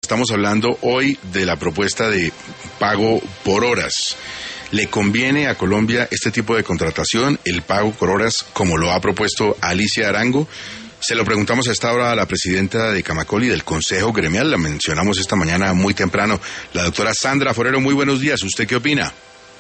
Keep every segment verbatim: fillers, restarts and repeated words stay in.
Estamos hablando hoy de la propuesta de pago por horas. ¿Le conviene a Colombia este tipo de contratación, el pago por horas, como lo ha propuesto Alicia Arango? Se lo preguntamos a esta hora a la presidenta de Camacol y del Consejo Gremial, la mencionamos esta mañana muy temprano, la doctora Sandra Forero. Muy buenos días, ¿usted qué opina?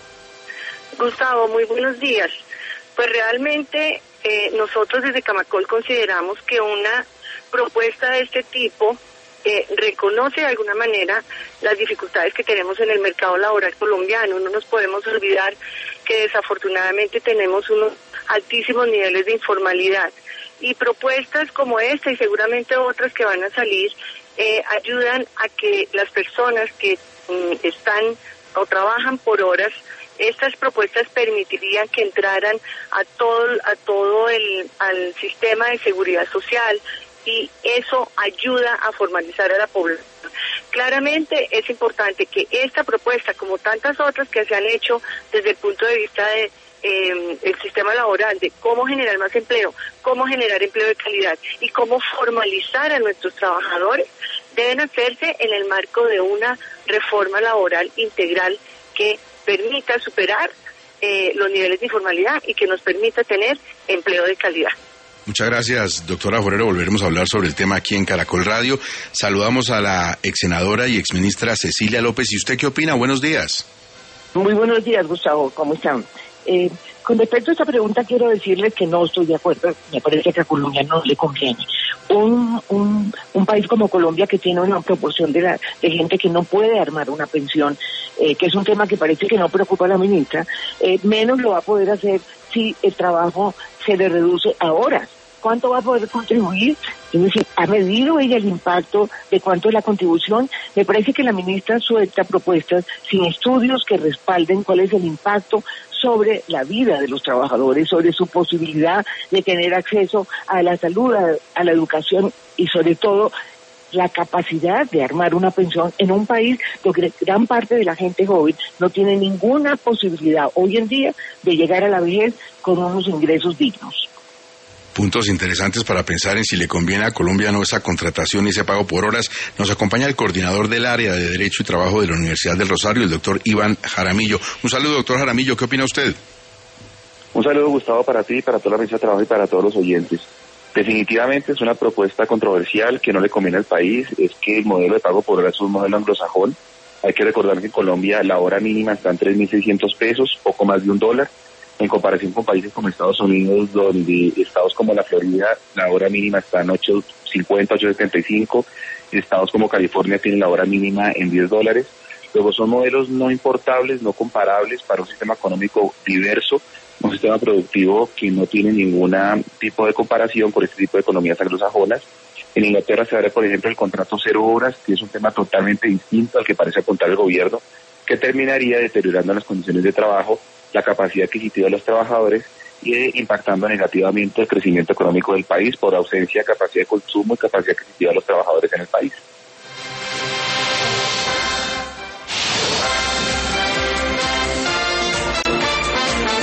Gustavo, muy buenos días. Pues realmente eh, nosotros desde Camacol consideramos que una propuesta de este tipo eh, reconoce de alguna manera las dificultades que tenemos en el mercado laboral colombiano. No nos podemos olvidar que desafortunadamente tenemos unos altísimos niveles de informalidad. Y propuestas como esta y seguramente otras que van a salir eh, ayudan a que las personas que mm, están o trabajan por horas, estas propuestas permitirían que entraran a todo a todo el al sistema de seguridad social y eso ayuda a formalizar a la población. Claramente es importante que esta propuesta, como tantas otras que se han hecho desde el punto de vista de Eh, el sistema laboral, de cómo generar más empleo, cómo generar empleo de calidad y cómo formalizar a nuestros trabajadores, deben hacerse en el marco de una reforma laboral integral que permita superar eh, los niveles de informalidad y que nos permita tener empleo de calidad. Muchas gracias, doctora Forero. Volveremos a hablar sobre el tema aquí en Caracol Radio. Saludamos a la ex senadora y exministra Cecilia López. ¿Y usted qué opina? Buenos días. Muy buenos días, Gustavo. ¿Cómo están? Eh, con respecto a esta pregunta quiero decirles que no estoy de acuerdo, me parece que a Colombia no le conviene. Un, un, un país como Colombia que tiene una proporción de, la, de gente que no puede armar una pensión, eh, que es un tema que parece que no preocupa a la ministra, eh, menos lo va a poder hacer si el trabajo se le reduce a horas. ¿Cuánto va a poder contribuir? Es decir, ¿ha medido ella el impacto de cuánto es la contribución? Me parece que la ministra suelta propuestas sin estudios que respalden cuál es el impacto sobre la vida de los trabajadores, sobre su posibilidad de tener acceso a la salud, a, a la educación y sobre todo la capacidad de armar una pensión en un país donde gran parte de la gente joven no tiene ninguna posibilidad hoy en día de llegar a la vejez con unos ingresos dignos. Puntos interesantes para pensar en si le conviene a Colombia no esa contratación y ese pago por horas. Nos acompaña el coordinador del área de Derecho y Trabajo de la Universidad del Rosario, el doctor Iván Jaramillo. Un saludo, doctor Jaramillo, ¿qué opina usted? Un saludo, Gustavo, para ti, para toda la mesa de trabajo y para todos los oyentes. Definitivamente es una propuesta controversial que no le conviene al país, es que el modelo de pago por horas es un modelo anglosajón. Hay que recordar que en Colombia la hora mínima está en tres mil seiscientos pesos, poco más de un dólar. En comparación con países como Estados Unidos, donde estados como la Florida, la hora mínima está en ocho cincuenta, ocho setenta y cinco, estados como California tienen la hora mínima en diez dólares. Luego son modelos no importables, no comparables para un sistema económico diverso, un sistema productivo que no tiene ningún tipo de comparación con este tipo de economías anglosajonas. En Inglaterra se abre, por ejemplo, el contrato cero horas, que es un tema totalmente distinto al que parece apuntar el gobierno, que terminaría deteriorando las condiciones de trabajo, la capacidad adquisitiva de los trabajadores y eh, impactando negativamente el crecimiento económico del país por ausencia de capacidad de consumo y capacidad adquisitiva de los trabajadores en el país.